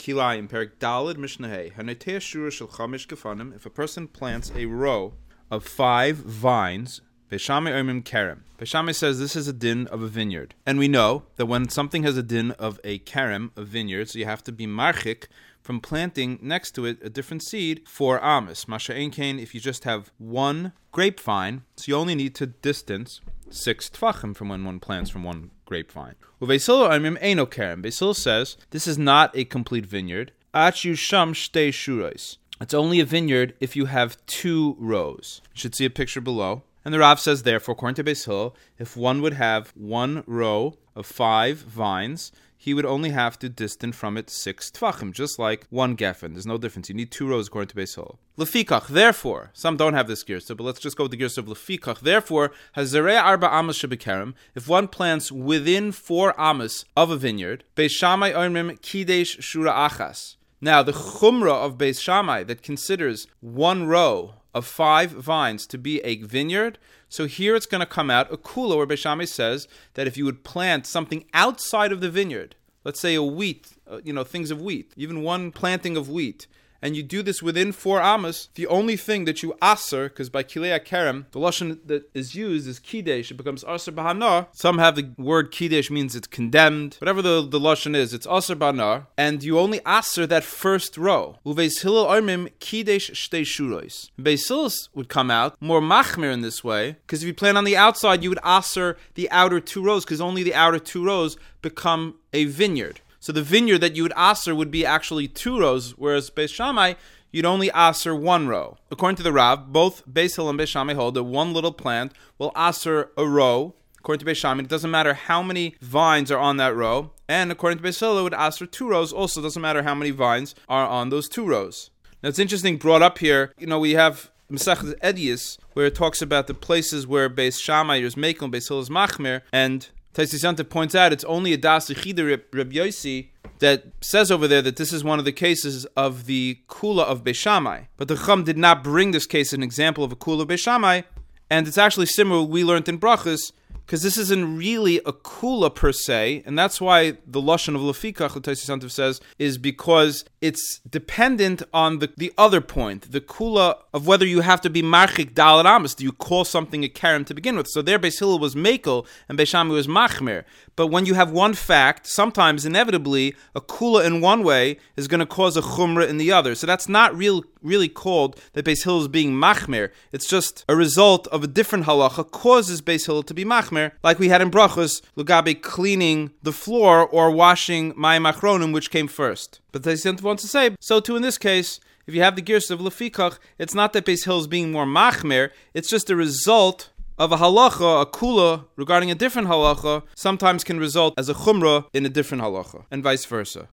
Kilayim, Perik Daled Mishnah Hanetea Shura Shel Chamish Gefanim. If a person plants a row of 5 vines, Beis Shammai Omrim Kerem. Beis Shammai says this is a din of a vineyard. And we know that when something has a din of a kerem, a vineyard, so you have to be marchik from planting next to it a different seed for amis. Masha ein kain, if you just have one grapevine, so you only need to distance 6 tvachim from when one plants from one grapevine. Beis Hillel Omrim Eino Kerem. Beis Hillel says this is not a complete vineyard. Achu sham shtei shuros. It's only a vineyard if you have 2 rows. You should see a picture below. And the Rav says, therefore, according to Beis Hillel, if one would have 1 row of 5 vines, he would only have to distance from it 6 tvachim, just like 1 geffen. There's no difference. You need 2 rows according to Beis Hillel. Lefikach, therefore, some don't have this girsa, but let's just go with the girsa of Lefikach. Therefore, hazarei arba amos shebekerem, if one plants within 4 amos of a vineyard, Beis Shammai omrim kidesh shura achas. Now, the chumrah of Beis Shammai that considers 1 row of 5 vines to be a vineyard, so here it's going to come out a kula where Beis Shammai says that if you would plant something outside of the vineyard, let's say a wheat, things of wheat, even 1 planting of wheat, and you do this within 4 amos, the only thing that you aser, because by kilei kerem, the lashon that is used is kidesh, it becomes aser b'hanar. Some have the word kidesh means it's condemned. Whatever the lashon is, it's aser b'hanar, and you only aser that first row. Uveis Hillel omrim kidesh shtei shuros. Beis Hillel would come out more machmir in this way, because if you plant on the outside, you would aser the outer 2 rows, because only the outer 2 rows become a vineyard. So the vineyard that you would aser would be actually 2 rows, whereas Beis Shammai, you'd only aser 1 row. According to the Rav, both Beis Hillel and Beis Shammai hold that 1 little plant will aser a row. According to Beis Shammai, it doesn't matter how many vines are on that row. And according to Beis Hillel, it would aser 2 rows. Also, doesn't matter how many vines are on those 2 rows. Now, it's interesting, brought up here, we have Masechet Edius, where it talks about the places where Beis Shammai is Mekel and Beis Hillel is Machmir, and Taisis Yontif points out it's only a Das Yechida Reb Yosi that says over there that this is one of the cases of the Kula of Beis Shammai. But the Chum did not bring this case as an example of a Kula of Beis Shammai, and it's actually similar we learned in Brachas, because this isn't really a kula per se, and that's why the lashon of Lefikach, the Taisis Yontif says, is because it's dependent on the other point, the kula of whether you have to be marchik daled amos. Do you call something a kerem to begin with? So there Beis Hillel was mekel and Beis Shammai was machmer. But when you have one fact, sometimes inevitably a kula in one way is going to cause a chumrah in the other. So that's not really called that Beis Hillel is being machmer. It's just a result of a different halacha causes Beis Hillel to be machmer, like we had in brachos, lugabe cleaning the floor or washing mayim achronim, which came first. But Taisis Yontif wants to say, so too in this case, if you have the girsa of Lefikach, it's not that Beis Hillel is being more machmer, it's just a result of a halacha, a kula, regarding a different halacha, sometimes can result as a chumrah in a different halacha, and vice versa.